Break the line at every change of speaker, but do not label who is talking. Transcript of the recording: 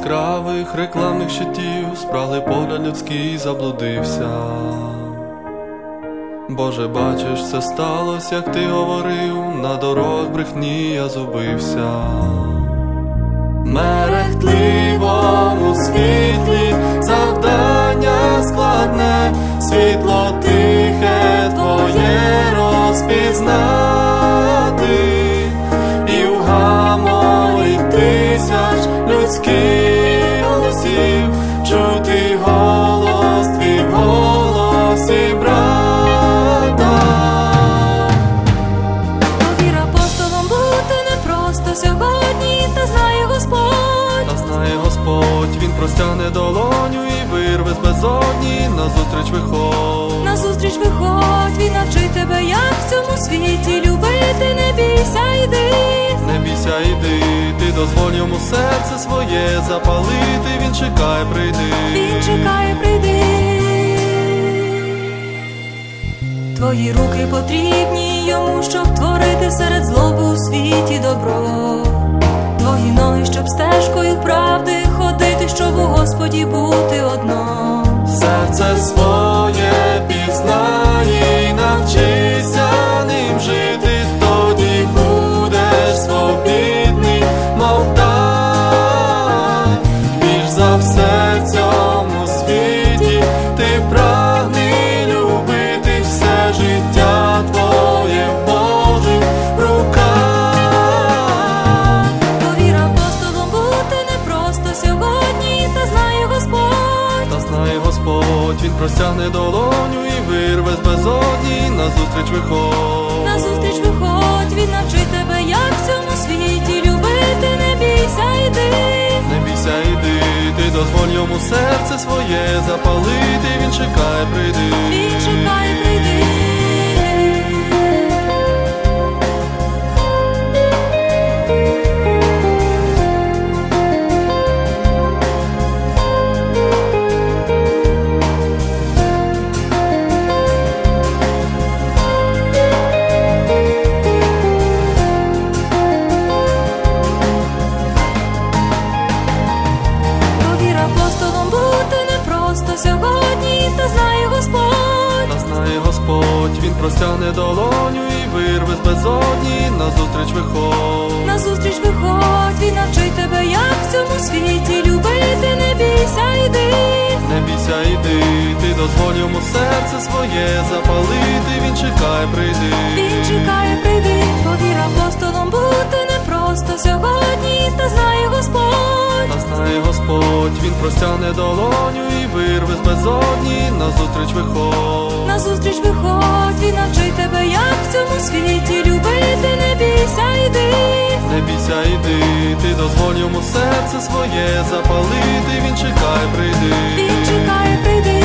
яскравих рекламних щитів спраглий погляд людський заблудився. Боже, бачиш, все сталося, як ти говорив, на дорогах брехні я зубився. Мерехтливому світлі завдання складне, світло тихе твоє розпізнати, і в гаморі тисяч людських голосів чути голос твій в голосі брата.
Повір апостолом бути непросто сьогодні, та знає Господь.
Та знає Господь, Він простягне долоню і вирве з безодні, назустріч виходь.
Назустріч виходь, Він навчить тебе, як в цьому світі любити. Не бійся, йди.
Не бійся, йди, ти дозволь йому серце своє запалити. Він чекає, прийди.
Він чекає, прийди. Твої руки потрібні йому, щоб творити серед злоби у світі добро. Твої ноги, щоб стежкою правди ходити, щоб у Господі бути одно.
Серце своє пізнай і навчися ним жити, тоді будеш свобідний, мов птах. Більш за все в цьому світі ти прагни любити, все життя твоє в Божих руках.
Повір апостолом бути непросто сьогодні, та знає Господь.
Та знає Господь, Він простягне долоню і вирве з безодні, назустріч виходь.
Назустріч виходь, Він навчить тебе, як в цьому світі любити. Не бійся, йди.
Не бійся, йди, ти дозволь йому серце своє запалити. Він чекає, прийди.
Він чекає, прийди. Сьогодні, та знає Господь.
Та знає Господь, Він простягне долоню і вирве з безодні, назустріч виходь.
Назустріч виходь, Він навчить тебе, як в цьому світі любити. Не бійся, йди.
Не бійся, йди, ти дозволь йому серце своє запалити. Він чекає, прийди.
Він чекає, прийди. Повір апостолом бути непросто сьогодні, та знає Господь.
Та знає Господь, Він простягне долоню і вирве з безодні, назустріч виходь.
Назустріч виходь, Він навчить тебе, як в цьому світі любити. Не бійся, йди.
Не бійся, йди, ти дозволь йому серце своє запалити. Він чекає, прийди.
Він чекає, прийди.